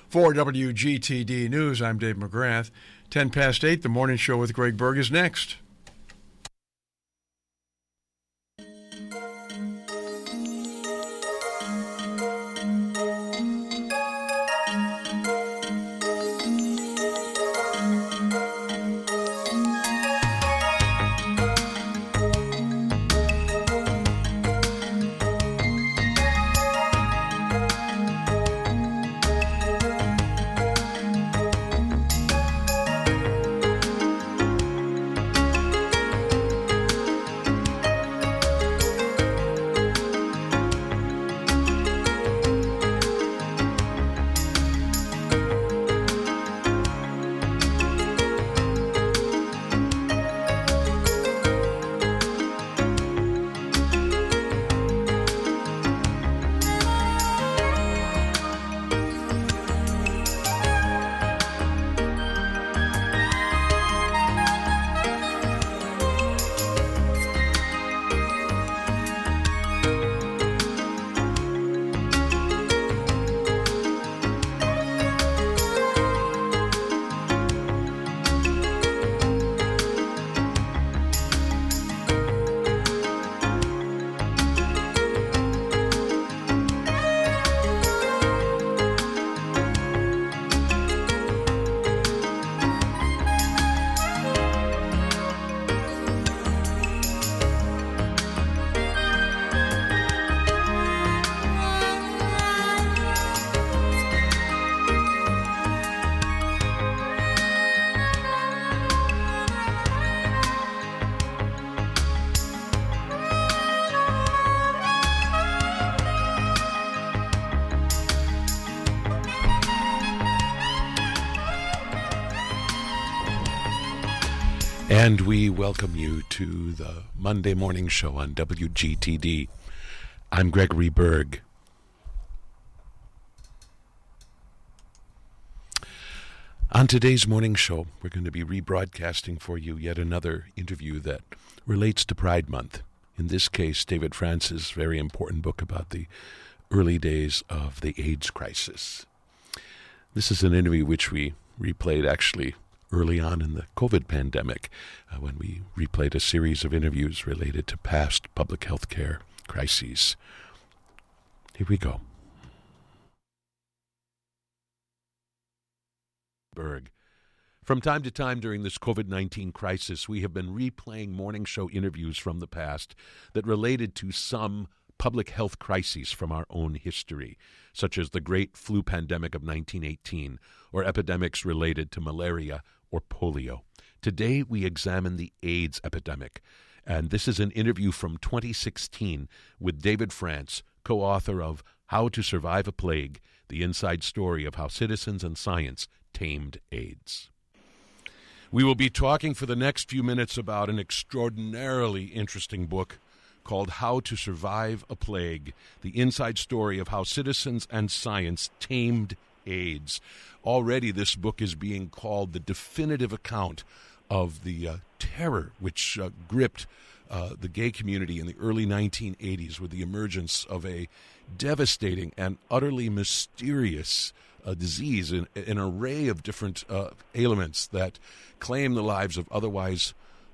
For WGTD News, I'm Dave McGrath. 10 past 8, the morning show with Greg Berg is next. And we welcome you to the Monday morning show on WGTD. I'm Gregory Berg. On today's morning show, we're going to be rebroadcasting for you yet another interview that relates to Pride Month. In this case, David France's very important book about the early days of the AIDS crisis. This is an interview which we replayed actually early on in the COVID pandemic when we replayed a series of interviews related to past public health care crises. Here we go. Berg. From time to time during this COVID-19 crisis, we have been replaying morning show interviews from the past that related to some public health crises from our own history, such as the Great Flu Pandemic of 1918 or epidemics related to malaria or polio. Today we examine the AIDS epidemic, and this is an interview from 2016 with David France, co-author of How to Survive a Plague, the inside story of how citizens and science tamed AIDS. We will be talking for the next few minutes about an extraordinarily interesting book called How to Survive a Plague, the inside story of how citizens and science tamed AIDS. Already this book is being called the definitive account of the terror which gripped the gay community in the early 1980s with the emergence of a devastating and utterly mysterious disease, an array of different ailments that claim the lives of otherwise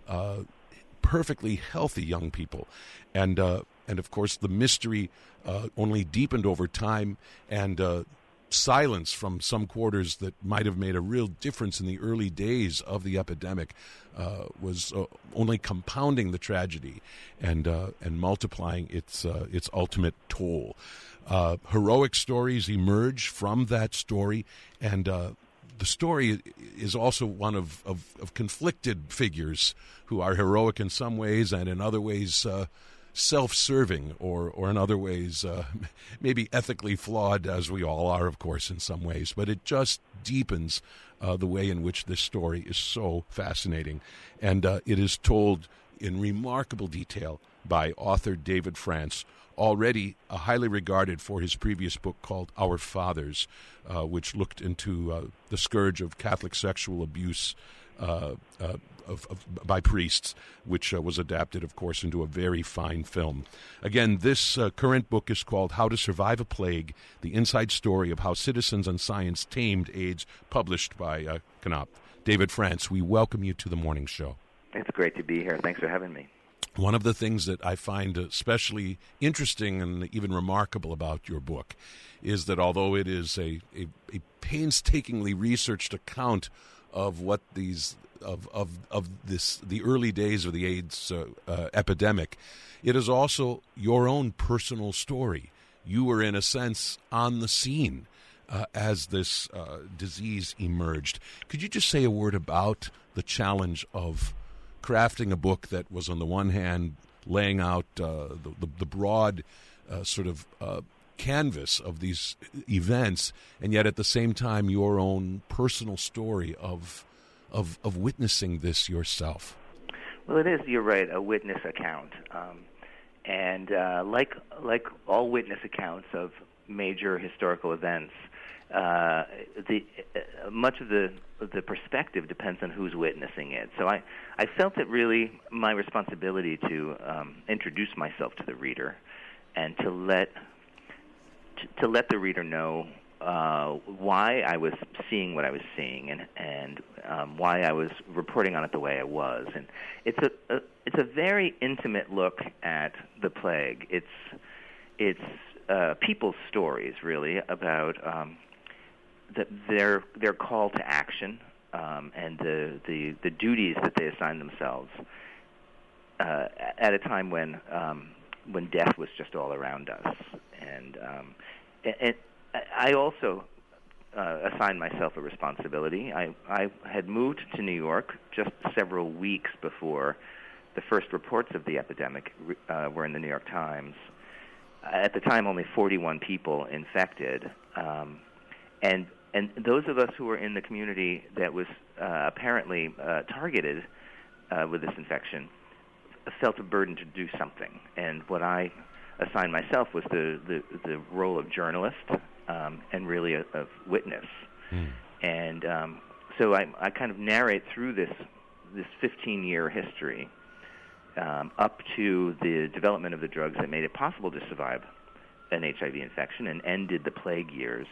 perfectly healthy young people. And of course, the mystery only deepened over time, and silence from some quarters that might have made a real difference in the early days of the epidemic was only compounding the tragedy and multiplying its ultimate toll. Heroic stories emerge from that story, and the story is also one of conflicted figures who are heroic in some ways and in other ways self-serving, or in other ways maybe ethically flawed, as we all are, of course, in some ways. But it just deepens the way in which this story is so fascinating. And it is told in remarkable detail by author David France, already highly regarded for his previous book called Our Fathers, which looked into the scourge of Catholic sexual abuse by priests, which was adapted, of course, into a very fine film. Again, this current book is called How to Survive a Plague, the inside story of how citizens and science tamed AIDS, published by Knopf. David France, we welcome you to the morning show. It's great to be here. Thanks for having me. One of the things that I find especially interesting and even remarkable about your book is that although it is a painstakingly researched account of what these the early days of the AIDS epidemic, it is also your own personal story. You were, in a sense, on the scene as this disease emerged. Could you just say a word about the challenge of crafting a book that was, on the one hand, laying out the broad canvas of these events, and yet at the same time your own personal story of witnessing this yourself? Well, it is, you're right, a witness account. And like all witness accounts of major historical events, much of the perspective depends on who's witnessing it. So I felt it really my responsibility to introduce myself to the reader and to let the reader know why I was seeing what I was seeing and why I was reporting on it the way I was. And it's a very intimate look at the plague. It's people's stories, really, about their call to action and the duties that they assign themselves at a time when death was just all around us. And I also assigned myself a responsibility. I had moved to New York just several weeks before the first reports of the epidemic were in the New York Times. At the time, only 41 people infected, and those of us who were in the community that was apparently targeted with this infection felt a burden to do something. And what I assigned myself was the role of journalist and really of witness. And so I kind of narrate through this 15-year history up to the development of the drugs that made it possible to survive an HIV infection and ended the plague years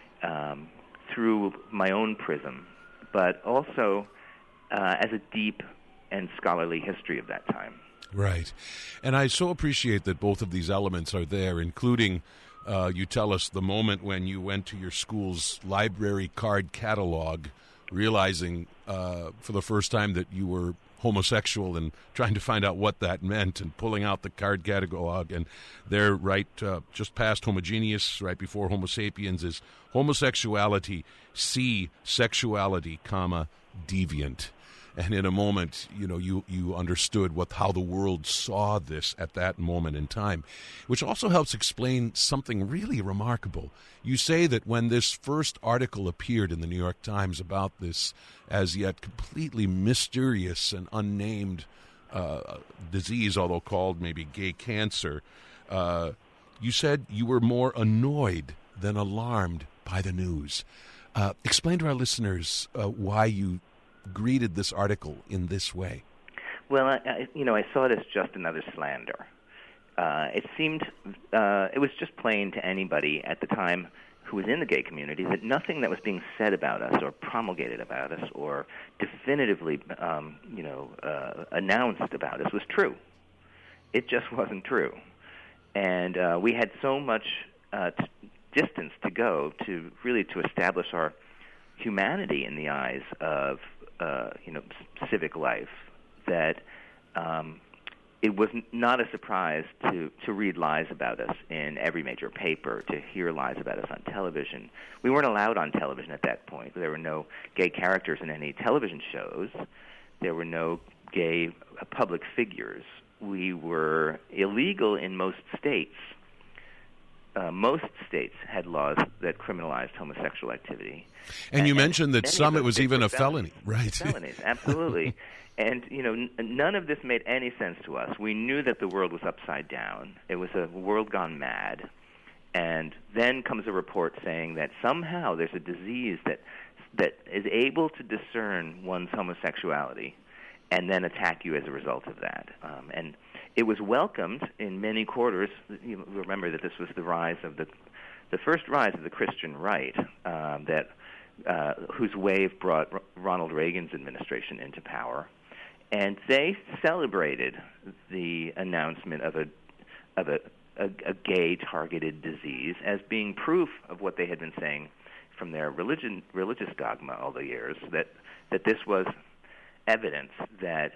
through my own prism, but also as a deep and scholarly history of that time. Right. And I so appreciate that both of these elements are there, including, you tell us, the moment when you went to your school's library card catalog, realizing for the first time that you were homosexual and trying to find out what that meant and pulling out the card catalog. And there, right just past homogeneous, right before Homo sapiens, is homosexuality, C, sexuality, comma, deviant. And in a moment, you understood how the world saw this at that moment in time, which also helps explain something really remarkable. You say that when this first article appeared in the New York Times about this as yet completely mysterious and unnamed disease, although called maybe gay cancer, you said you were more annoyed than alarmed by the news. Explain to our listeners why you greeted this article in this way. Well, I saw it as just another slander. It seemed it was just plain to anybody at the time who was in the gay community that nothing that was being said about us or promulgated about us or definitively announced about us was true. It just wasn't true. And we had so much distance to go to establish our humanity in the eyes of civic life, that it was not a surprise to read lies about us in every major paper, to hear lies about us on television. We weren't allowed on television at that point. There were no gay characters in any television shows. There were no gay public figures. We were illegal in most states. Most states had laws that criminalized homosexual activity. And you mentioned that some it was even a felony. Right. Felonies, absolutely. And, none of this made any sense to us. We knew that the world was upside down. It was a world gone mad. And then comes a report saying that somehow there's a disease that is able to discern one's homosexuality and then attack you as a result of that. And it was welcomed in many quarters. You remember that this was the first rise of the Christian right, whose wave brought Ronald Reagan's administration into power. And they celebrated the announcement of a gay-targeted disease as being proof of what they had been saying from their religious dogma all the years, that this was evidence that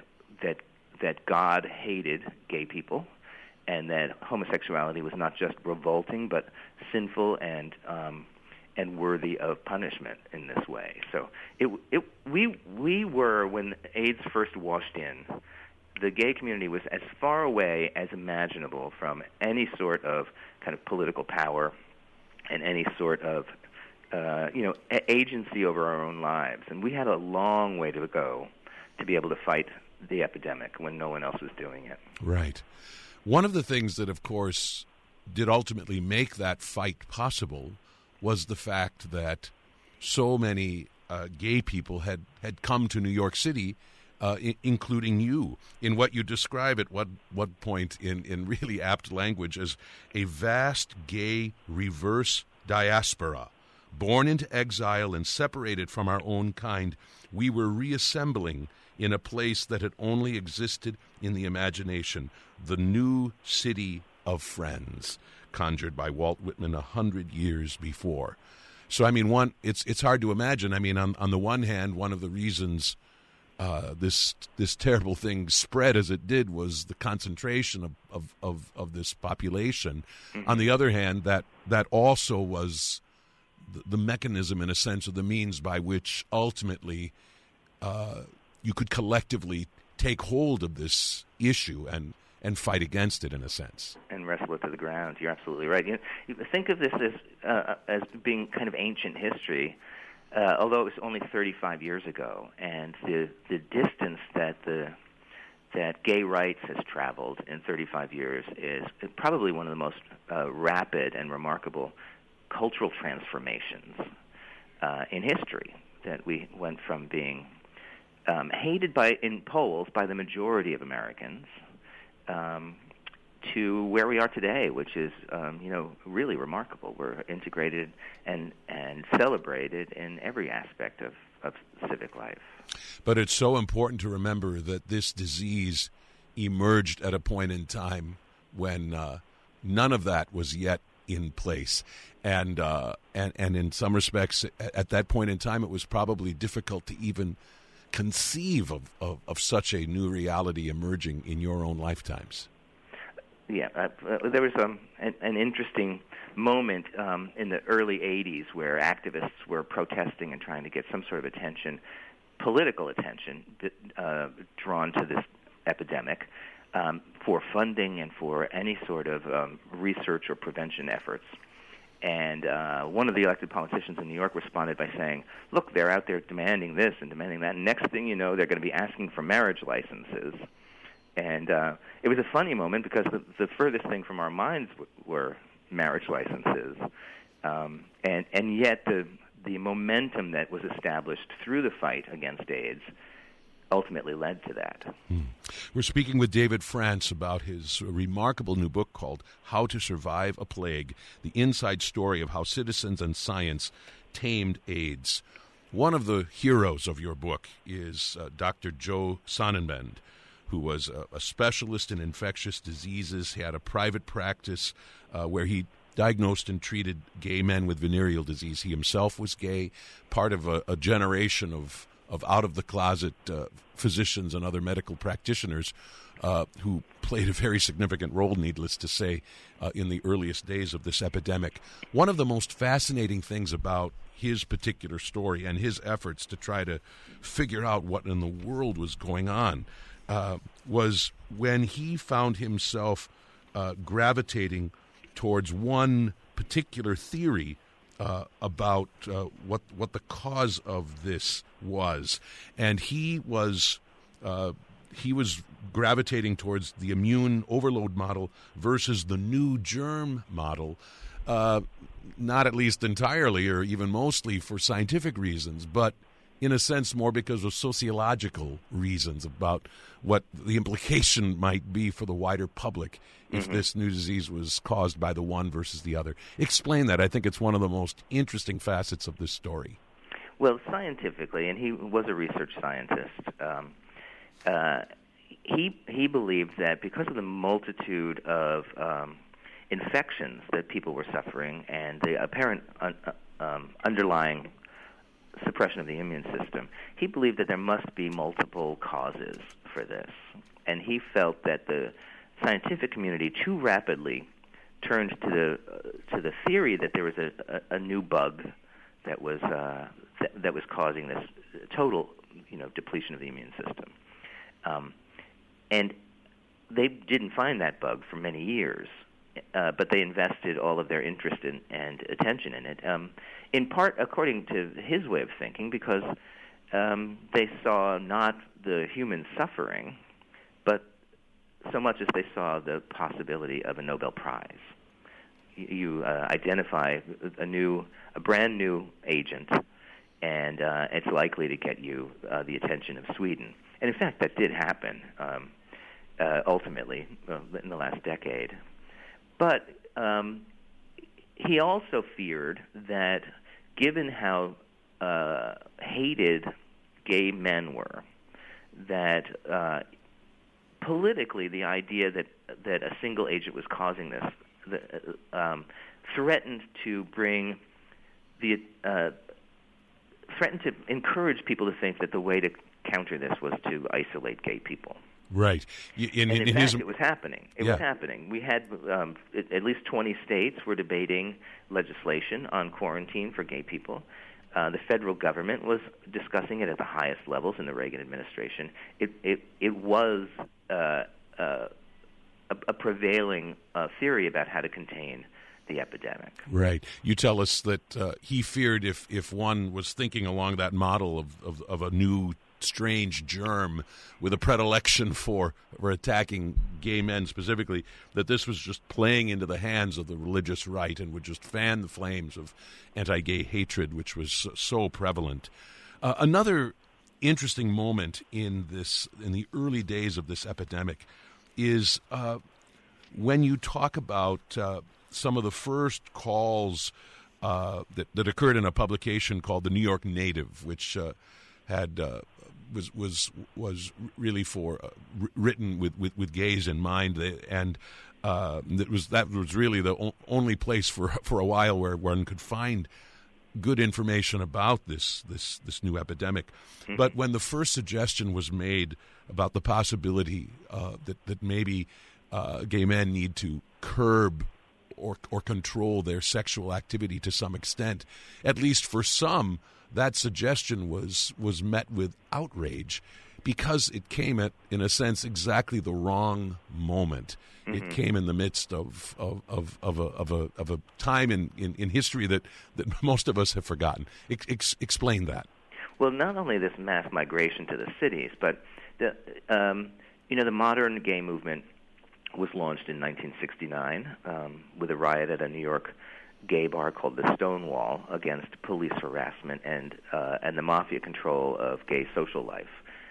God hated gay people, and that homosexuality was not just revolting but sinful and worthy of punishment in this way. So we were, when AIDS first washed in, the gay community was as far away as imaginable from any sort of kind of political power and any sort of agency over our own lives. And we had a long way to go to be able to fight the epidemic when no one else was doing it. Right. One of the things that, of course, did ultimately make that fight possible was the fact that so many gay people had come to New York City, including you, in what you describe at what point in really apt language as a vast gay reverse diaspora. Born into exile and separated from our own kind, we were reassembling in a place that had only existed in the imagination, the new city of friends, conjured by Walt Whitman 100 years before. So, I mean, it's hard to imagine. I mean, on the one hand, one of the reasons this terrible thing spread as it did was the concentration of this population. Mm-hmm. On the other hand, that also was the mechanism, in a sense, of the means by which ultimately you could collectively take hold of this issue and fight against it, in a sense. And wrestle it to the ground. You're absolutely right. You think of this as being kind of ancient history, although it was only 35 years ago, and the distance that gay rights has traveled in 35 years is probably one of the most rapid and remarkable cultural transformations in history. That we went from being hated in polls by the majority of Americans to where we are today, which is really remarkable. We're integrated and celebrated in every aspect of civic life. But it's so important to remember that this disease emerged at a point in time when none of that was yet in place, and in some respects, at that point in time, it was probably difficult to even conceive of such a new reality emerging in your own lifetimes. Yeah, there was an interesting moment in the early 80s where activists were protesting and trying to get some sort of attention, political attention, drawn to this epidemic for funding and for any sort of research or prevention efforts. And one of the elected politicians in New York responded by saying, look, they're out there demanding this and demanding that. And next thing you know, they're going to be asking for marriage licenses. And it was a funny moment because the furthest thing from our minds were marriage licenses. And yet the momentum that was established through the fight against AIDS ultimately led to that. We're speaking with David France about his remarkable new book called How to Survive a Plague, the inside story of how citizens and science tamed AIDS. One of the heroes of your book is Dr. Joe Sonnenbend, who was a specialist in infectious diseases. He had a private practice where he diagnosed and treated gay men with venereal disease. He himself was gay, part of a generation of out-of-the-closet physicians and other medical practitioners who played a very significant role, needless to say, in the earliest days of this epidemic. One of the most fascinating things about his particular story and his efforts to try to figure out what in the world was going on was when he found himself gravitating towards one particular theory about what the cause of this was, and he was gravitating towards the immune overload model versus the new germ model not at least entirely or even mostly for scientific reasons, but in a sense more because of sociological reasons about what the implication might be for the wider public if this new disease was caused by the one versus the other. Explain that. I think it's one of the most interesting facets of this story. Well, scientifically, and he was a research scientist, he believed that because of the multitude of infections that people were suffering and the apparent underlying suppression of the immune system, he believed that there must be multiple causes for this. And he felt that the scientific community too rapidly turned to the theory that there was a new bug that was causing this total, depletion of the immune system. And they didn't find that bug for many years, but they invested all of their interest and attention in it, in part according to his way of thinking, because they saw not the human suffering, but so much as they saw the possibility of a Nobel Prize. You identify a brand new agent, and it's likely to get you the attention of Sweden. And in fact, that did happen ultimately in the last decade. But he also feared that given how hated gay men were, that politically the idea that a single agent was causing this threatened to bring threatened to encourage people to think that the way to counter this was to isolate gay people. Right. In fact, it was happening. It was happening. We had at least 20 states were debating legislation on quarantine for gay people. The federal government was discussing it at the highest levels in the Reagan administration. It was a prevailing theory about how to contain the epidemic. Right. You tell us that he feared if one was thinking along that model of a new strange germ with a predilection for attacking gay men specifically, that this was just playing into the hands of the religious right and would just fan the flames of anti-gay hatred, which was so prevalent. Another interesting moment in the early days of this epidemic is when you talk about some of the first calls that occurred in a publication called the New York Native, which had was really for written with gays in mind, and that was really the only place for a while where one could find good information about this new epidemic. Mm-hmm. But when the first suggestion was made about the possibility that maybe gay men need to curb or control their sexual activity to some extent, at least for some, that suggestion was met with outrage because it came at, in a sense, exactly the wrong moment. Mm-hmm. It came in the midst of a time in history that most of us have forgotten. Explain that. Well, not only this mass migration to the cities, but the modern gay movement was launched in 1969 with a riot at a New York gay bar called the Stonewall against police harassment and the mafia control of gay social life.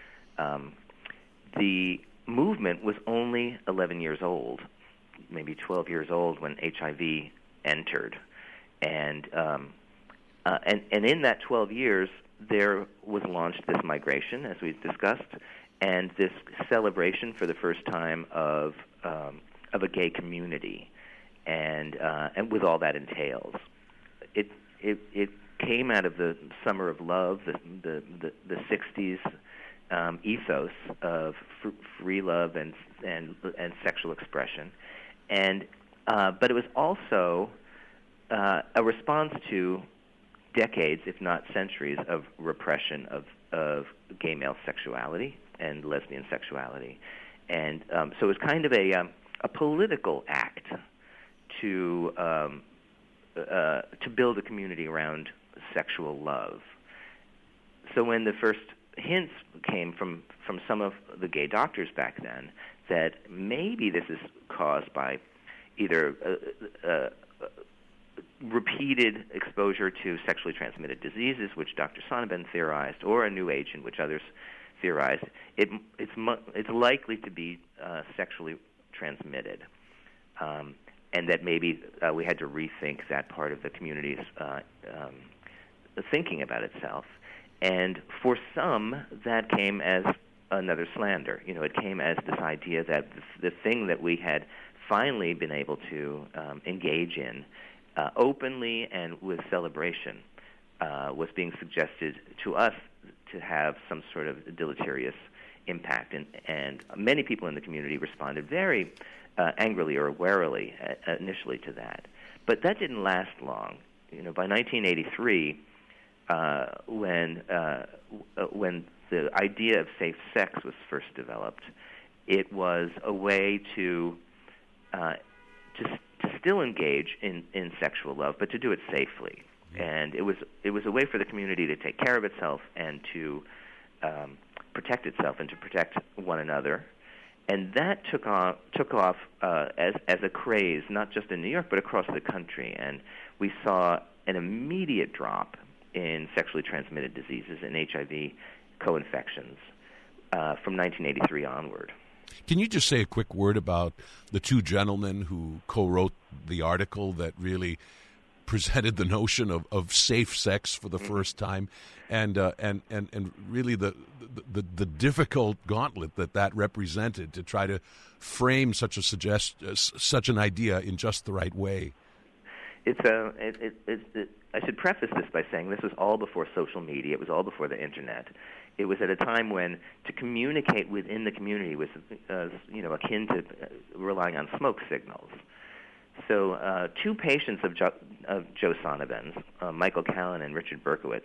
The movement was only 11 years old, maybe 12 years old when HIV entered, and in that 12 years there was launched this migration, as we've discussed, and this celebration for the first time of a gay community. And with all that entails, it came out of the summer of love, the 60s ethos of free love and sexual expression, and but it was also a response to decades, if not centuries, of repression of gay male sexuality and lesbian sexuality, and so it was kind of a political act to build a community around sexual love. So when the first hints came from some of the gay doctors back then that maybe this is caused by either repeated exposure to sexually transmitted diseases, which Dr. Sonnabend theorized, or a new agent, which others theorized, it's likely to be sexually transmitted, and that maybe we had to rethink that part of the community's thinking about itself. And for some, that came as another slander. It came as this idea that the thing that we had finally been able to engage in openly and with celebration was being suggested to us to have some sort of deleterious impact. And many people in the community responded very angrily or warily initially to that. But that didn't last long. By 1983, when the idea of safe sex was first developed, it was a way to still engage in sexual love, but to do it safely. And it was a way for the community to take care of itself and to protect itself and to protect one another. And that took off as a craze, not just in New York, but across the country. And we saw an immediate drop in sexually transmitted diseases and HIV co-infections from 1983 onward. Can you just say a quick word about the two gentlemen who co-wrote the article that really presented the notion of safe sex for the first time, and really the difficult gauntlet that represented to try to frame such an idea in just the right way? I should preface this by saying this was all before social media. It was all before the internet. It was at a time when to communicate within the community was, akin to relying on smoke signals. So, two patients of Joe Sonnabend's, Michael Callan and Richard Berkowitz,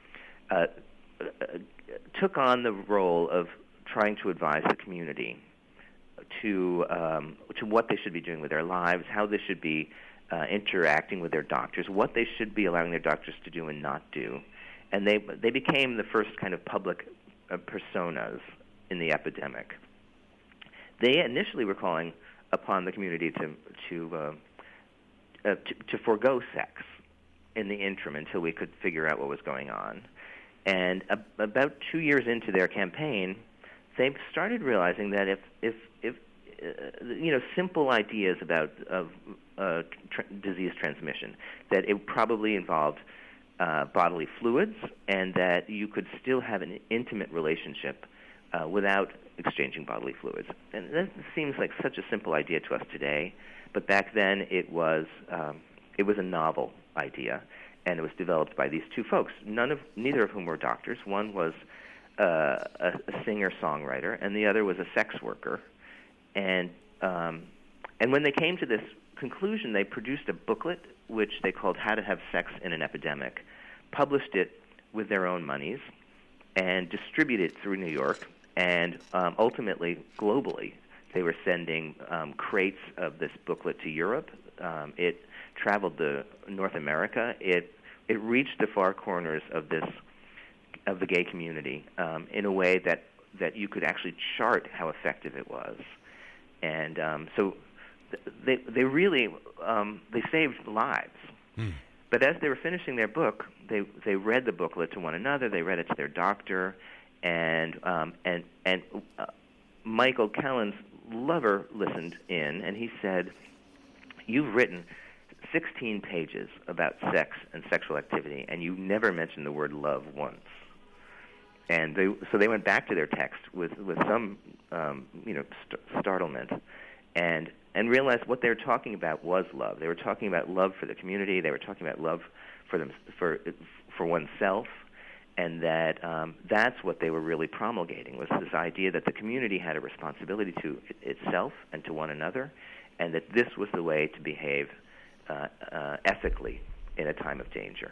took on the role of trying to advise the community to what they should be doing with their lives, how they should be interacting with their doctors, what they should be allowing their doctors to do and not do. And they became the first kind of public personas in the epidemic. They initially were calling upon the community to forego sex in the interim until we could figure out what was going on. And about 2 years into their campaign, they started realizing that if simple ideas about disease transmission, that it probably involved bodily fluids, and that you could still have an intimate relationship without exchanging bodily fluids. And that seems like such a simple idea to us today, but back then it was a novel idea, and it was developed by these two folks, neither of whom were doctors. One was a singer-songwriter, and the other was a sex worker. And when they came to this conclusion, they produced a booklet which they called How to Have Sex in an Epidemic, published it with their own monies, and distributed it through New York, and ultimately globally. They were sending crates of this booklet to Europe. It traveled to North America. It reached the far corners of the gay community in a way that you could actually chart how effective it was. And so they really they saved lives. But as they were finishing their book, they read the booklet to one another. They read it to their doctor, and Michael Callan's lover listened in, and he said, "You've written 16 pages about sex and sexual activity, and you never mentioned the word love once." And they went back to their text with some startlement, and realized what they were talking about was love. They were talking about love for the community. They were talking about love for oneself, and that that's what they were really promulgating, was this idea that the community had a responsibility to itself and to one another, and that this was the way to behave ethically in a time of danger.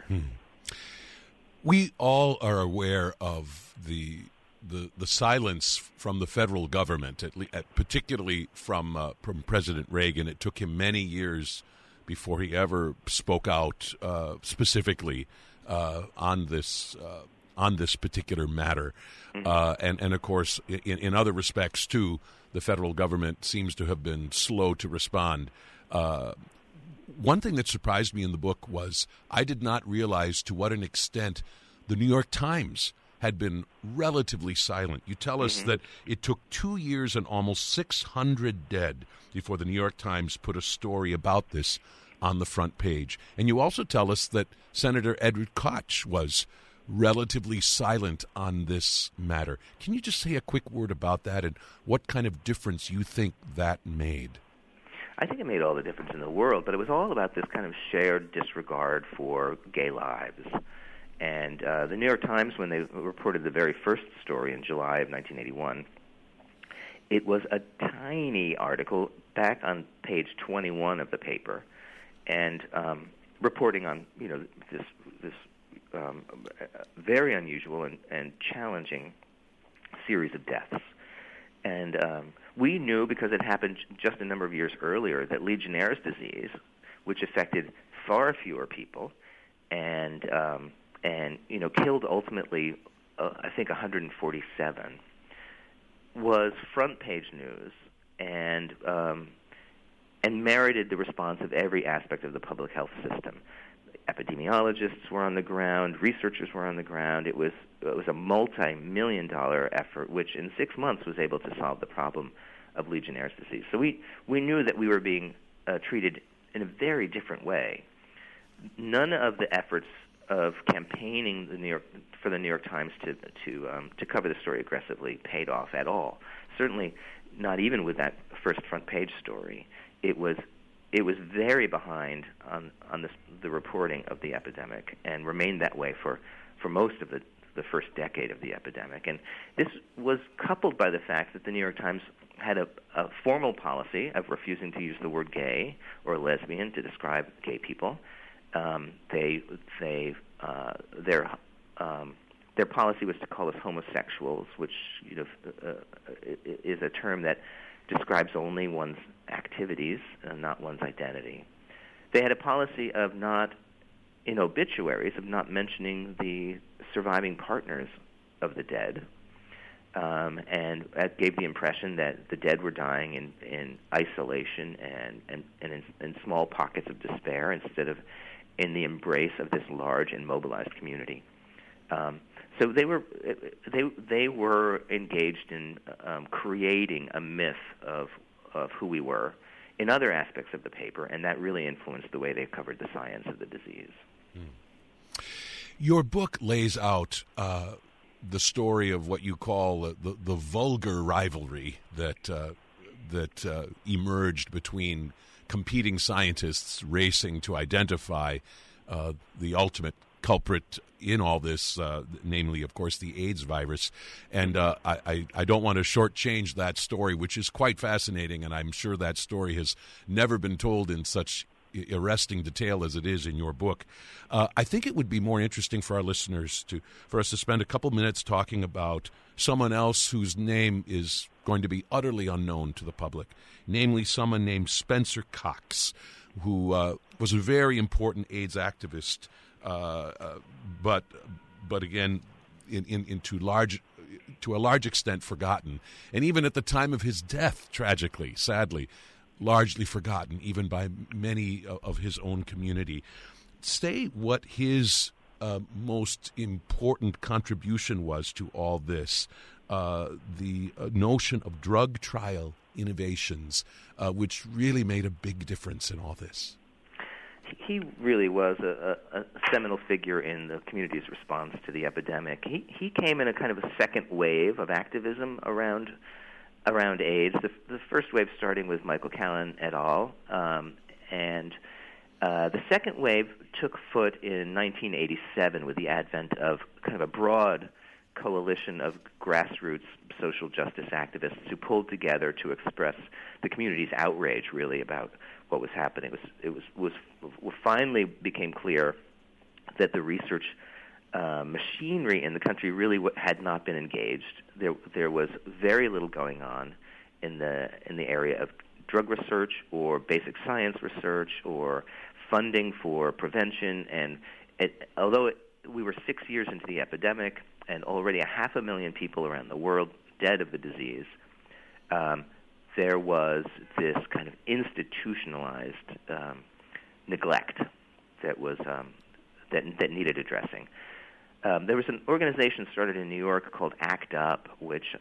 We all are aware of the silence from the federal government, particularly from President Reagan. It took him many years before he ever spoke out specifically on this particular matter, and of course, in other respects too, the federal government seems to have been slow to respond. One thing that surprised me in the book was I did not realize to what an extent the New York Times had been relatively silent. You tell us that it took 2 years and almost 600 dead before the New York Times put a story about this on the front page. And you also tell us that Senator Edward Koch was relatively silent on this matter. Can you just say a quick word about that and what kind of difference you think that made? I think it made all the difference in the world, but it was all about this kind of shared disregard for gay lives. And the New York Times, when they reported the very first story in July of 1981, it was a tiny article back on page 21 of the paper, and reporting on this very unusual and challenging series of deaths. And we knew, because it happened just a number of years earlier, that Legionnaire's disease, which affected far fewer people, and killed ultimately, I think, 147, was front page news and merited the response of every aspect of the public health system. Epidemiologists were on the ground, researchers were on the ground. It was a multi-million-dollar effort, which in 6 months was able to solve the problem of Legionnaire's disease. So we knew that we were being treated in a very different way. None of the efforts of campaigning for the New York Times to cover the story aggressively paid off at all. Certainly not even with that first front page story. It was very behind on the reporting of the epidemic, and remained that way for most of the first decade of the epidemic. And this was coupled by the fact that the New York Times had a formal policy of refusing to use the word gay or lesbian to describe gay people. Their policy was to call us homosexuals, which is a term that describes only one's activities and not one's identity. They had a policy of not, in obituaries, of not mentioning the surviving partners of the dead, and that gave the impression that the dead were dying in isolation and in small pockets of despair instead of in the embrace of this large and mobilized community. So they were engaged in creating a myth of who we were in other aspects of the paper, and that really influenced the way they covered the science of the disease. Your book lays out the story of what you call the vulgar rivalry that emerged between competing scientists racing to identify the ultimate culprit in all this, namely, of course, the AIDS virus. And I don't want to shortchange that story, which is quite fascinating, and I'm sure that story has never been told in such arresting detail as it is in your book. I think it would be more interesting for our listeners for us to spend a couple minutes talking about someone else whose name is going to be utterly unknown to the public, namely someone named Spencer Cox, who was a very important AIDS activist, but again, to a large extent forgotten, and even at the time of his death, tragically, sadly, largely forgotten, even by many of his own community. Say what his most important contribution was to all this, the notion of drug trial innovations, which really made a big difference in all this. He really was a seminal figure in the community's response to the epidemic. He came in a kind of a second wave of activism around AIDS. The first wave starting with Michael Callan et al., and the second wave took foot in 1987 with the advent of kind of a broad coalition of grassroots social justice activists who pulled together to express the community's outrage, really, about what was happening. It finally became clear that the research machinery in the country really had not been engaged. There was very little going on in the area of drug research or basic science research or funding for prevention. And although we were 6 years into the epidemic and already 500,000 people around the world dead of the disease, there was this kind of institutionalized neglect that was that needed addressing. There was an organization started in New York called ACT UP, which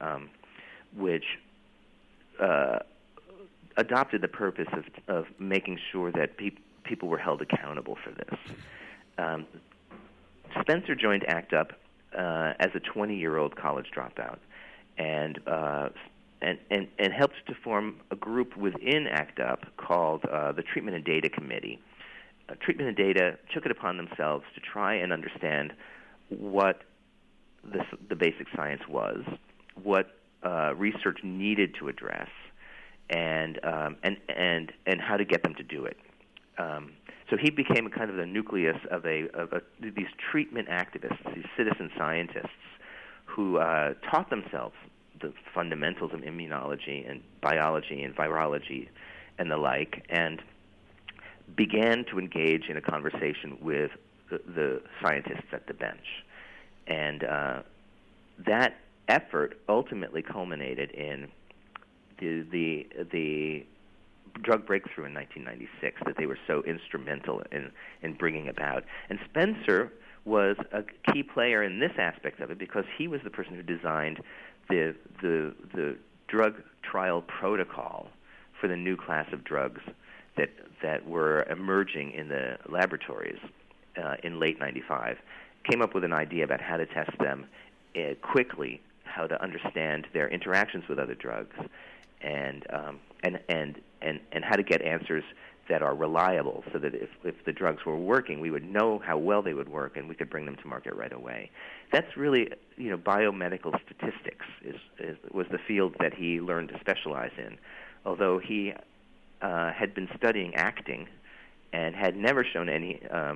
adopted the purpose of making sure that people were held accountable for this. Spencer joined ACT UP as a 20-year-old college dropout, and helped to form a group within ACT UP called the Treatment and Data Committee. Treatment and Data took it upon themselves to try and understand what the basic science was, what research needed to address, and how to get them to do it. So he became kind of the nucleus of these treatment activists, these citizen scientists, who taught themselves the fundamentals of immunology and biology and virology and the like, and began to engage in a conversation with the scientists at the bench. And that effort ultimately culminated in the drug breakthrough in 1996 that they were so instrumental in bringing about. And Spencer was a key player in this aspect of it because he was the person who designed the drug trial protocol for the new class of drugs that were emerging in the laboratories in late '95. Came up with an idea about how to test them quickly, how to understand their interactions with other drugs, and how to get answers that are reliable, so that if the drugs were working, we would know how well they would work, and we could bring them to market right away. That's really, biomedical statistics was the field that he learned to specialize in, although he had been studying acting and had never shown any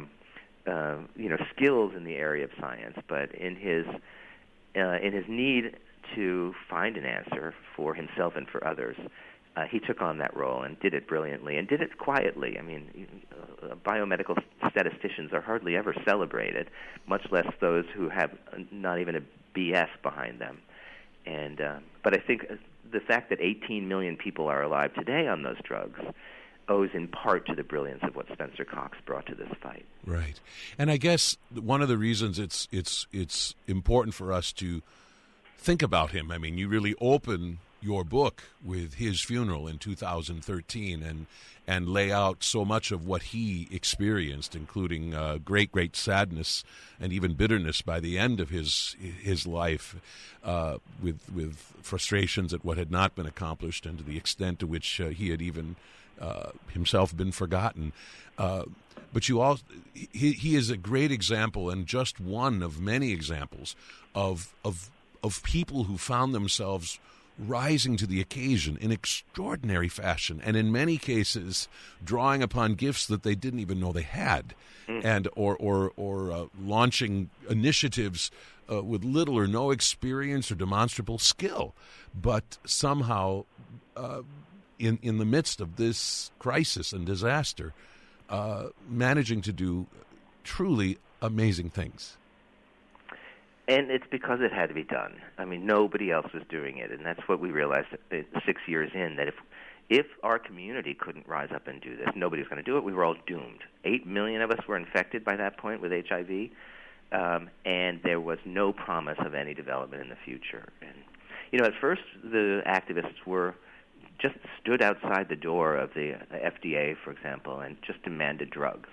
skills in the area of science. But in his need to find an answer for himself and for others, he took on that role and did it brilliantly and did it quietly. I mean, biomedical statisticians are hardly ever celebrated, much less those who have not even a BS behind them. And but I think the fact that 18 million people are alive today on those drugs owes in part to the brilliance of what Spencer Cox brought to this fight. Right. And I guess one of the reasons it's important for us to think about him, I mean, you really open your book with his funeral in 2013 and lay out so much of what he experienced, including great sadness and even bitterness by the end of his life, with frustrations at what had not been accomplished and to the extent to which he had even himself been forgotten. But he is a great example, and just one of many examples of people who found themselves rising to the occasion in extraordinary fashion, and in many cases drawing upon gifts that they didn't even know they had, and or launching initiatives with little or no experience or demonstrable skill, but somehow in the midst of this crisis and disaster, managing to do truly amazing things. And it's because it had to be done. I mean, nobody else was doing it, and that's what we realized 6 years in, that if our community couldn't rise up and do this, nobody was going to do it. We were all doomed. 8 million of us were infected by that point with HIV, and there was no promise of any development in the future. And, at first the activists just stood outside the door of the FDA, for example, and just demanded drugs.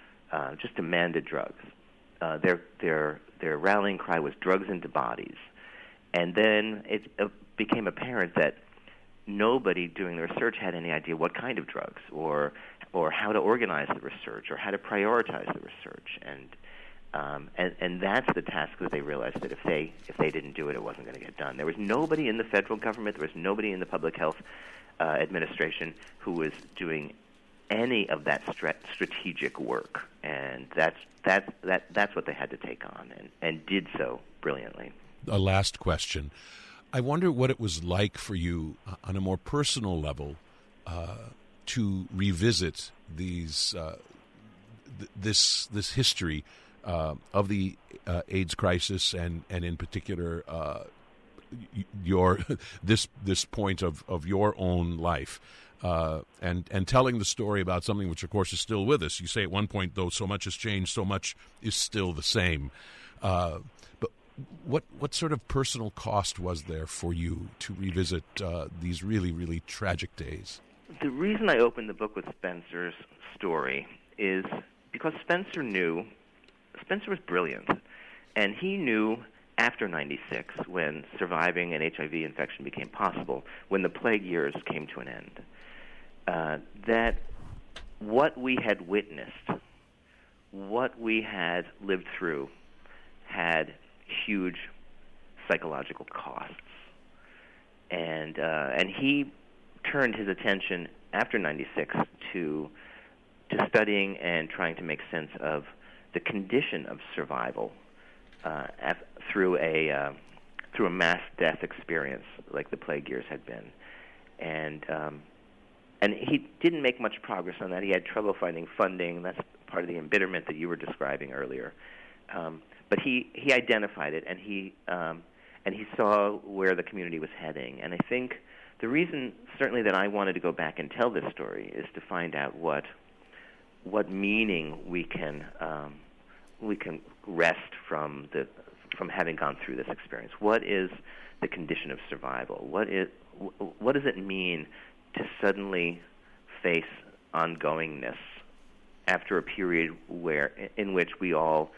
Their rallying cry was drugs into bodies. And then it became apparent that nobody doing the research had any idea what kind of drugs or how to organize the research or how to prioritize the research. And that's the task that they realized that if they didn't do it, it wasn't going to get done. There was nobody in the federal government, there was nobody in the public health administration who was doing any of that strategic work, and that's what they had to take on, and did so brilliantly. A last question. I wonder what it was like for you on a more personal level to revisit these this history of the AIDS crisis, and in particular your this point of your own life. and telling the story about something which, of course, is still with us. You say at one point, though, so much has changed, so much is still the same. But what sort of personal cost was there for you to revisit these really, really tragic days? The reason I opened the book with Spencer's story is because Spencer was brilliant, and he knew after 96, when surviving an HIV infection became possible, when the plague years came to an end, that what we had witnessed, what we had lived through, had huge psychological costs. And he turned his attention after 96 to studying and trying to make sense of the condition of survival through a mass death experience like the plague years had been, and he didn't make much progress on that. He had trouble finding funding. That's part of the embitterment that you were describing earlier. But he identified it, and he saw where the community was heading. And I think the reason, certainly, that I wanted to go back and tell this story is to find out what meaning we can wrest from having gone through this experience. What is the condition of survival? What does it mean to suddenly face ongoingness after a period in which we all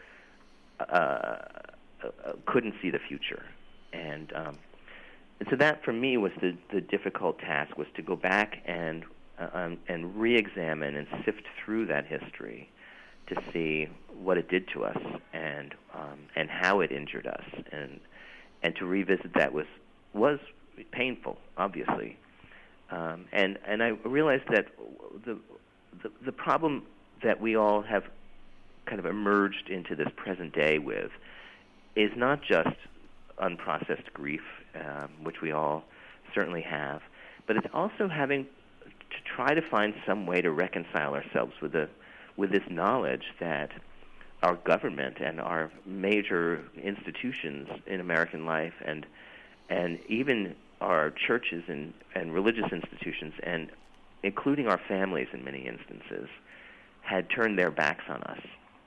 couldn't see the future? And so that, for me, was the difficult task, was to go back and re-examine and sift through that history to see what it did to us and how it injured us, and to revisit that was painful, obviously, and I realized that the problem that we all have kind of emerged into this present day with is not just unprocessed grief, which we all certainly have, but it's also having to try to find some way to reconcile ourselves with this knowledge that our government and our major institutions in American life, and even our churches and religious institutions, and including our families in many instances, had turned their backs on us.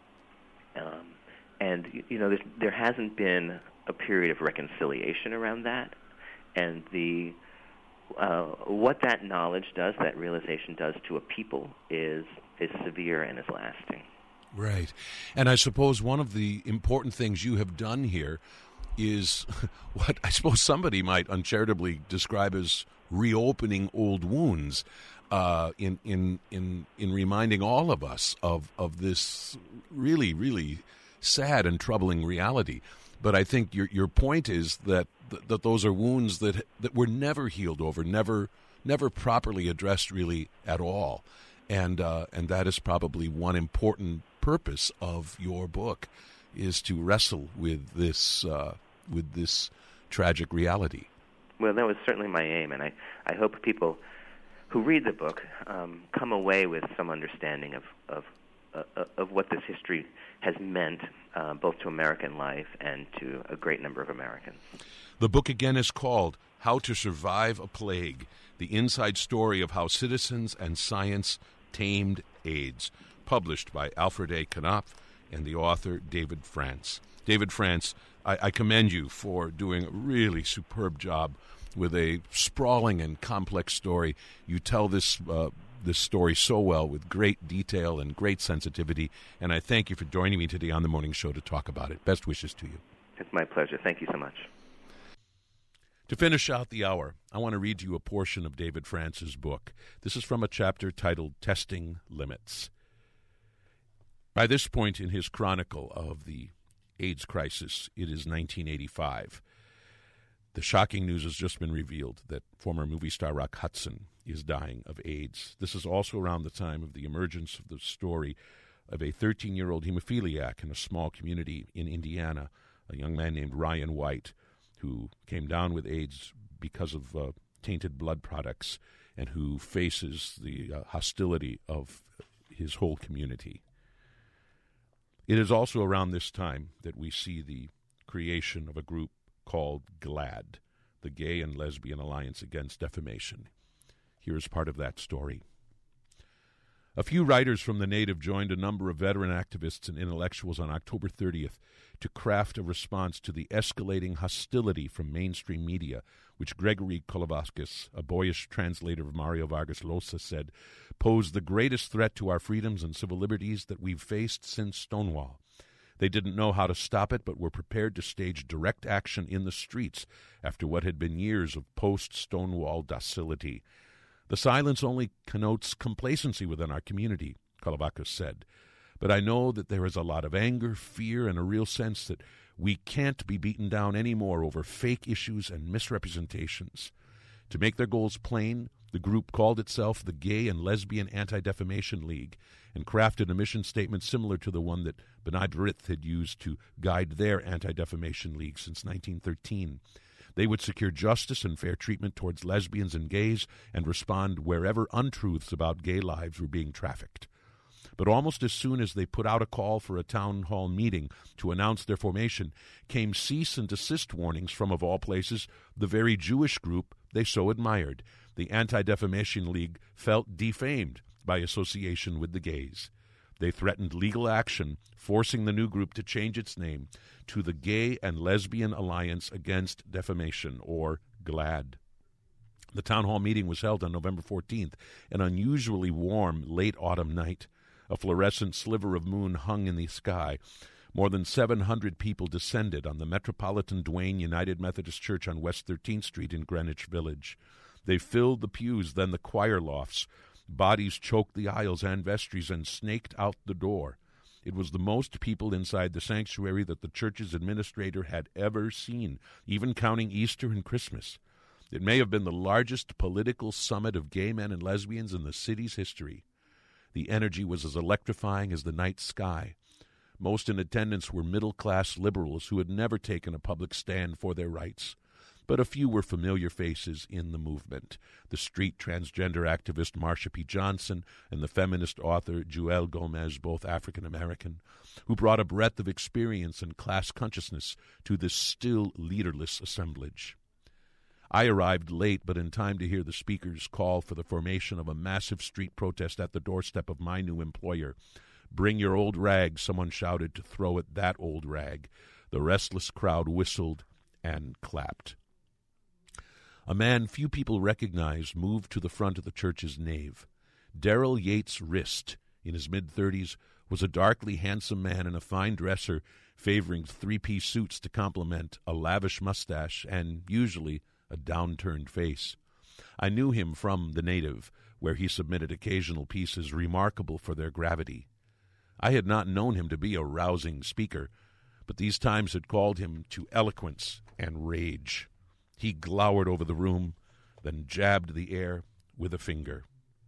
And there hasn't been a period of reconciliation around that, and what that knowledge does, that realization does to a people, is severe and is lasting. Right. And I suppose one of the important things you have done here is what I suppose somebody might uncharitably describe as reopening old wounds, in reminding all of us of this really, really sad and troubling reality. But I think your point is that those are wounds that were never healed over, never properly addressed really at all, and that is probably one important purpose of your book, is to wrestle with this tragic reality. Well, that was certainly my aim, and I hope people who read the book come away with some understanding of what this history has meant, both to American life and to a great number of Americans. The book again is called How to Survive a Plague, the inside story of how citizens and science tamed AIDS, published by Alfred A. Knopf and the author David France. David France, I commend you for doing a really superb job with a sprawling and complex story. You tell this story so well, with great detail and great sensitivity, and I thank you for joining me today on The Morning Show to talk about it. Best wishes to you. It's my pleasure. Thank you so much. To finish out the hour, I want to read you a portion of David France's book. This is from a chapter titled Testing Limits. By this point in his chronicle of the AIDS crisis, it is 1985. The shocking news has just been revealed that former movie star Rock Hudson is dying of AIDS. This is also around the time of the emergence of the story of a 13-year-old hemophiliac in a small community in Indiana, a young man named Ryan White, who came down with AIDS because of tainted blood products and who faces the hostility of his whole community. It is also around this time that we see the creation of a group called GLAAD, the Gay and Lesbian Alliance Against Defamation. Here's part of that story. A few writers from the Native joined a number of veteran activists and intellectuals on October 30th to craft a response to the escalating hostility from mainstream media, which Gregory Kolovakis, a boyish translator of Mario Vargas Llosa, said posed the greatest threat to our freedoms and civil liberties that we've faced since Stonewall. They didn't know how to stop it, but were prepared to stage direct action in the streets after what had been years of post-Stonewall docility. The silence only connotes complacency within our community, Kolovakis said. But I know that there is a lot of anger, fear, and a real sense that we can't be beaten down anymore over fake issues and misrepresentations. To make their goals plain, the group called itself the Gay and Lesbian Anti-Defamation League and crafted a mission statement similar to the one that B'nai B'rith had used to guide their Anti-Defamation League since 1913. They would secure justice and fair treatment towards lesbians and gays and respond wherever untruths about gay lives were being trafficked. But almost as soon as they put out a call for a town hall meeting to announce their formation, came cease and desist warnings from, of all places, the very Jewish group they so admired. The Anti-Defamation League felt defamed by association with the gays. They threatened legal action, forcing the new group to change its name to the Gay and Lesbian Alliance Against Defamation, or GLAAD. The town hall meeting was held on November 14th, an unusually warm late autumn night. A fluorescent sliver of moon hung in the sky. More than 700 people descended on the Metropolitan Duane United Methodist Church on West 13th Street in Greenwich Village. They filled the pews, then the choir lofts. Bodies choked the aisles and vestries and snaked out the door. It was the most people inside the sanctuary that the church's administrator had ever seen, even counting Easter and Christmas. It may have been the largest political summit of gay men and lesbians in the city's history. The energy was as electrifying as the night sky. Most in attendance were middle-class liberals who had never taken a public stand for their rights. But a few were familiar faces in the movement. The street transgender activist Marsha P. Johnson and the feminist author Joelle Gomez, both African-American, who brought a breadth of experience and class consciousness to this still leaderless assemblage. I arrived late, but in time to hear the speakers call for the formation of a massive street protest at the doorstep of my new employer. "Bring your old rag," someone shouted to throw at that old rag. The restless crowd whistled and clapped. A man few people recognized moved to the front of the church's nave. Darrell Yates Rist, in his mid-30s, was a darkly handsome man in a fine dresser, favoring three-piece suits to complement a lavish mustache and, usually, a downturned face. I knew him from The Native, where he submitted occasional pieces remarkable for their gravity. I had not known him to be a rousing speaker, but these times had called him to eloquence and rage. He glowered over the room, then jabbed the air with a finger.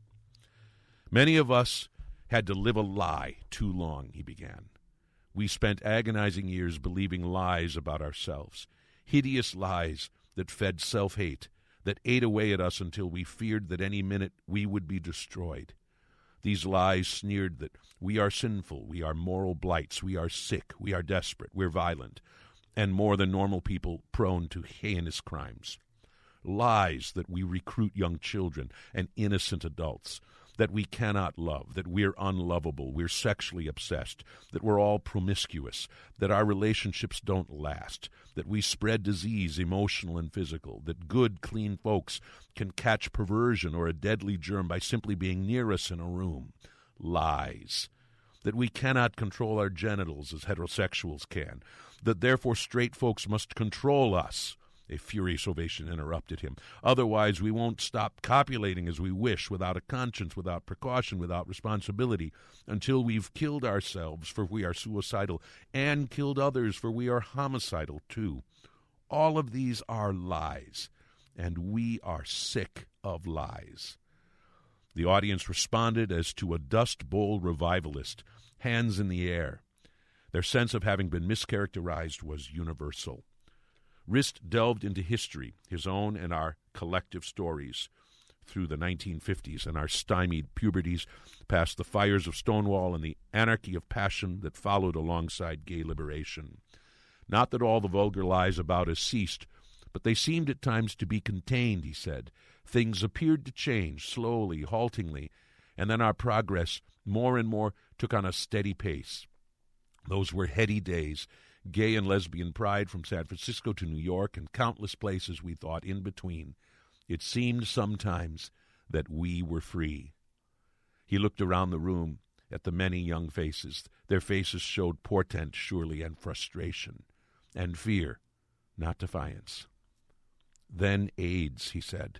"Many of us had to live a lie too long," he began. "We spent agonizing years believing lies about ourselves, hideous lies that fed self-hate, that ate away at us until we feared that any minute we would be destroyed. These lies sneered that we are sinful, we are moral blights, we are sick, we are desperate, we're violent, and more than normal people prone to heinous crimes. Lies that we recruit young children and innocent adults, that we cannot love, that we're unlovable, we're sexually obsessed, that we're all promiscuous, that our relationships don't last, that we spread disease, emotional and physical, that good, clean folks can catch perversion or a deadly germ by simply being near us in a room. Lies. That we cannot control our genitals as heterosexuals can, that therefore straight folks must control us." A furious ovation interrupted him. "Otherwise we won't stop copulating as we wish, without a conscience, without precaution, without responsibility, until we've killed ourselves, for we are suicidal, and killed others, for we are homicidal too. All of these are lies, and we are sick of lies." The audience responded as to a Dust Bowl revivalist, hands in the air. Their sense of having been mischaracterized was universal. Rist delved into history, his own and our collective stories, through the 1950s and our stymied puberties, past the fires of Stonewall and the anarchy of passion that followed alongside gay liberation. Not that all the vulgar lies about us ceased, But they seemed at times to be contained, he said. Things appeared to change, slowly, haltingly, and then our progress more and more took on a steady pace. Those were heady days, gay and lesbian pride from San Francisco to New York and countless places we thought in between. It seemed sometimes that we were free. He looked around the room at the many young faces. Their faces showed portent, surely, and frustration, and fear, not defiance. Then AIDS, he said.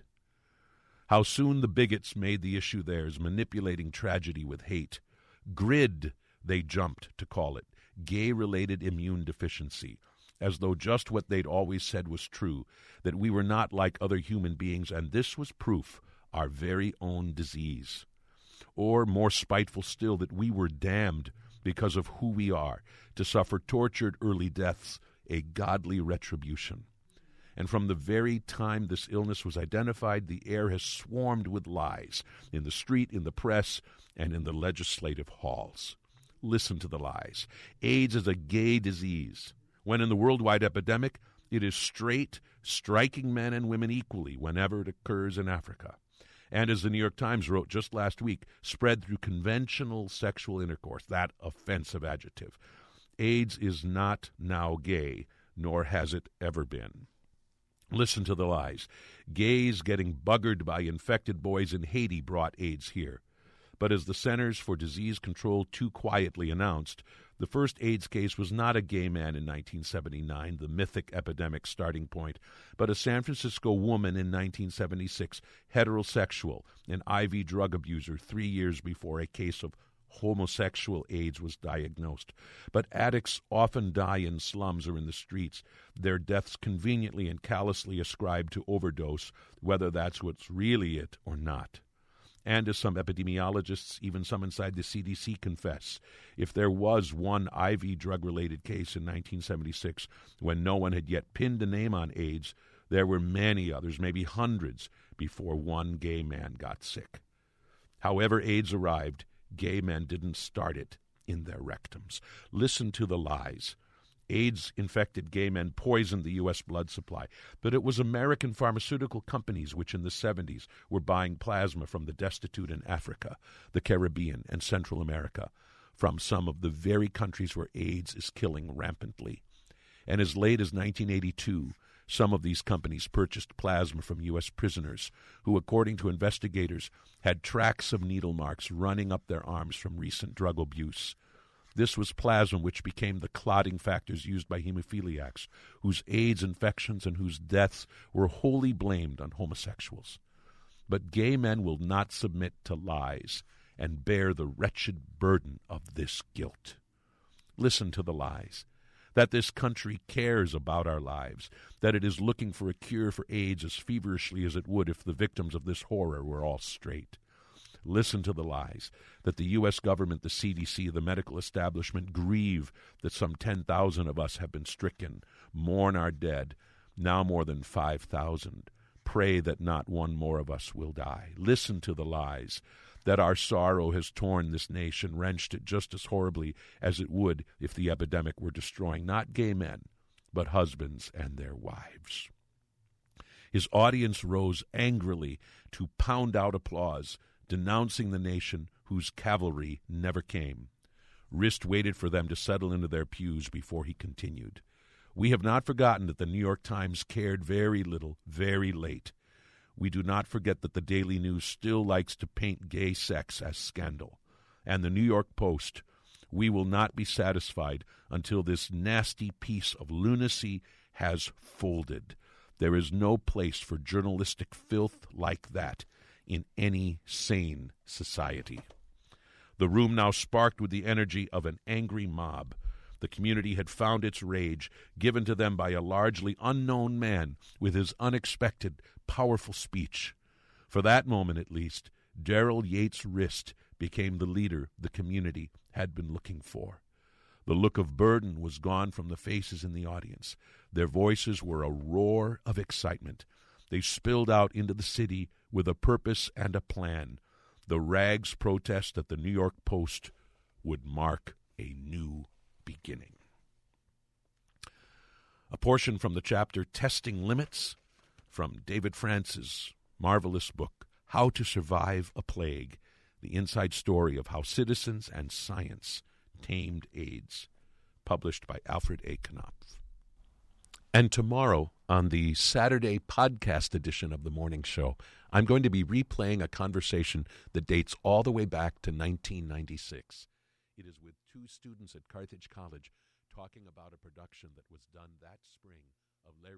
How soon the bigots made the issue theirs, manipulating tragedy with hate. GRID, they jumped to call it, gay-related immune deficiency, as though just what they'd always said was true, that we were not like other human beings, and this was proof, our very own disease. Or, more spiteful still, that we were damned because of who we are, to suffer tortured early deaths, a godly retribution. And from the very time this illness was identified, the air has swarmed with lies, in the street, in the press, and in the legislative halls. Listen to the lies. AIDS is a gay disease, when in the worldwide epidemic, it is straight, striking men and women equally whenever it occurs in Africa. And as the New York Times wrote just last week, spread through conventional sexual intercourse, that offensive adjective. AIDS is not now gay, nor has it ever been. Listen to the lies. Gays getting buggered by infected boys in Haiti brought AIDS here. But as the Centers for Disease Control too quietly announced, the first AIDS case was not a gay man in 1979, the mythic epidemic starting point, but a San Francisco woman in 1976, heterosexual, an IV drug abuser 3 years before a case of homosexual AIDS was diagnosed. But addicts often die in slums or in the streets, their deaths conveniently and callously ascribed to overdose, whether that's what's really it or not. And as some epidemiologists, even some inside the CDC, confess, if there was one IV drug-related case in 1976 when no one had yet pinned a name on AIDS, there were many others, maybe hundreds, before one gay man got sick. However AIDS arrived, gay men didn't start it in their rectums. Listen to the lies. AIDS-infected gay men poisoned the U.S. blood supply, but it was American pharmaceutical companies which in the 70s were buying plasma from the destitute in Africa, the Caribbean, and Central America, from some of the very countries where AIDS is killing rampantly. And as late as 1982, some of these companies purchased plasma from U.S. prisoners who, according to investigators, had tracks of needle marks running up their arms from recent drug abuse. This was plasma which became the clotting factors used by hemophiliacs, whose AIDS infections and whose deaths were wholly blamed on homosexuals. But gay men will not submit to lies and bear the wretched burden of this guilt. Listen to the lies. That this country cares about our lives, that it is looking for a cure for AIDS as feverishly as it would if the victims of this horror were all straight. Listen to the lies, that the U.S. government, the CDC, the medical establishment grieve that some 10,000 of us have been stricken, mourn our dead, now more than 5,000. Pray that not one more of us will die. Listen to the lies, that our sorrow has torn this nation, wrenched it just as horribly as it would if the epidemic were destroying not gay men, but husbands and their wives. His audience rose angrily to pound out applause, denouncing the nation whose cavalry never came. Rist waited for them to settle into their pews before he continued. We have not forgotten that the New York Times cared very little, very late. We do not forget that the Daily News still likes to paint gay sex as scandal. And the New York Post, we will not be satisfied until this nasty piece of lunacy has folded. There is no place for journalistic filth like that in any sane society. The room now sparked with the energy of an angry mob. The community had found its rage, given to them by a largely unknown man with his unexpected, powerful speech. For that moment, at least, Daryl Yates Rist became the leader the community had been looking for. The look of burden was gone from the faces in the audience. Their voices were a roar of excitement. They spilled out into the city with a purpose and a plan. The rags protest at the New York Post would mark a new beginning. A portion from the chapter Testing Limits from David France's marvelous book, How to Survive a Plague, the inside story of how citizens and science tamed AIDS, published by Alfred A. Knopf. And tomorrow, on the Saturday podcast edition of The Morning Show, I'm going to be replaying a conversation that dates all the way back to 1996. It is with two students at Carthage College talking about a production that was done that spring of Larry